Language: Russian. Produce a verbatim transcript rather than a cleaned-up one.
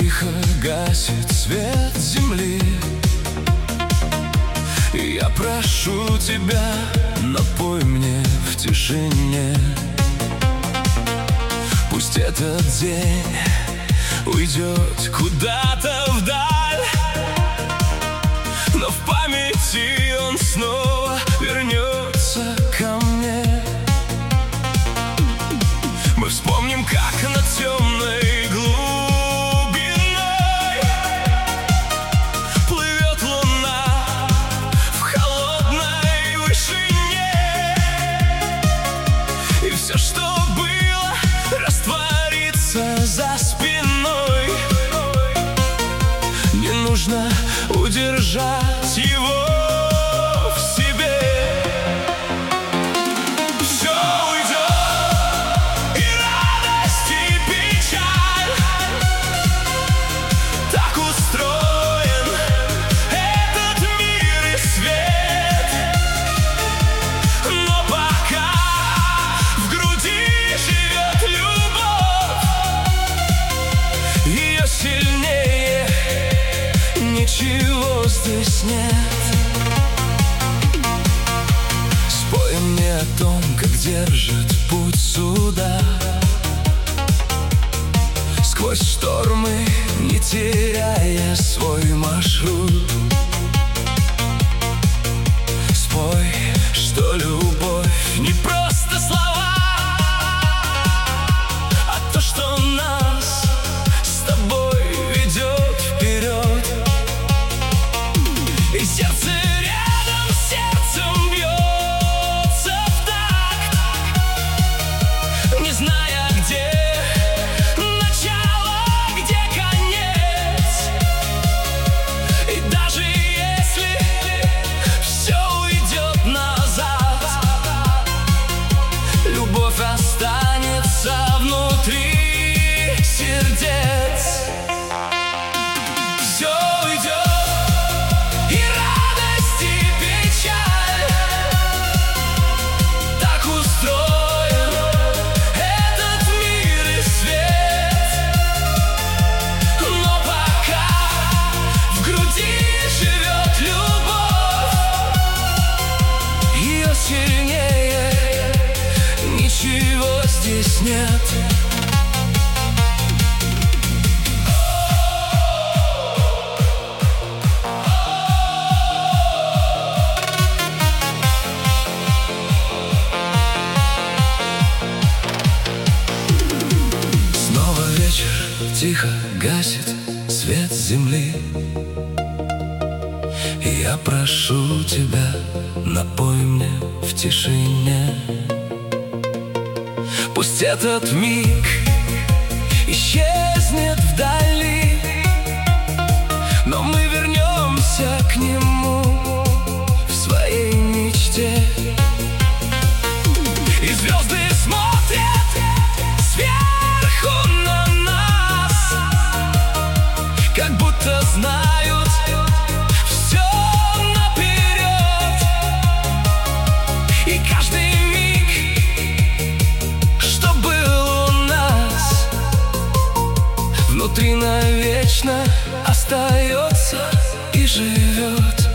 тихо гасит свет земли. Я прошу тебя, напой мне в тишине. Пусть этот день уйдет куда-то вдаль, но в памяти он снова вернется ко мне. Мы вспомним, как на темной глубиной плывет луна в холодной вышине, и все, что было, растворится за спиной. Не нужно удержать его в себе. Все уйдет, и радость, и печаль. Так устроен этот мир и свет. Но пока в груди живет любовь, ее сильнее ничего здесь нет. Спой мне о том, как держит путь суда, сквозь штормы, не теряя свой маршрут. Спой, что любовь не просто слова, а то, что нас с тобой ведет вперед. И сердце рядом с сердцем бьется в такт, не зная, где начало, где конец. И даже если все уйдет назад, любовь останется внутри сердец. Все уйдет, и радость, и печаль. Так устроен этот мир и свет. Но пока в груди живет любовь, ее сильнее ничего здесь нет. Тихо гасит свет земли. И я прошу тебя, напой мне в тишине. Пусть этот миг исчезнет вдали, но мы вернемся к нему в своей мечте. И звезды смотрят сверху на нас, как будто знают все наперед. И каждый миг, что был у нас, внутри навечно остается и живет.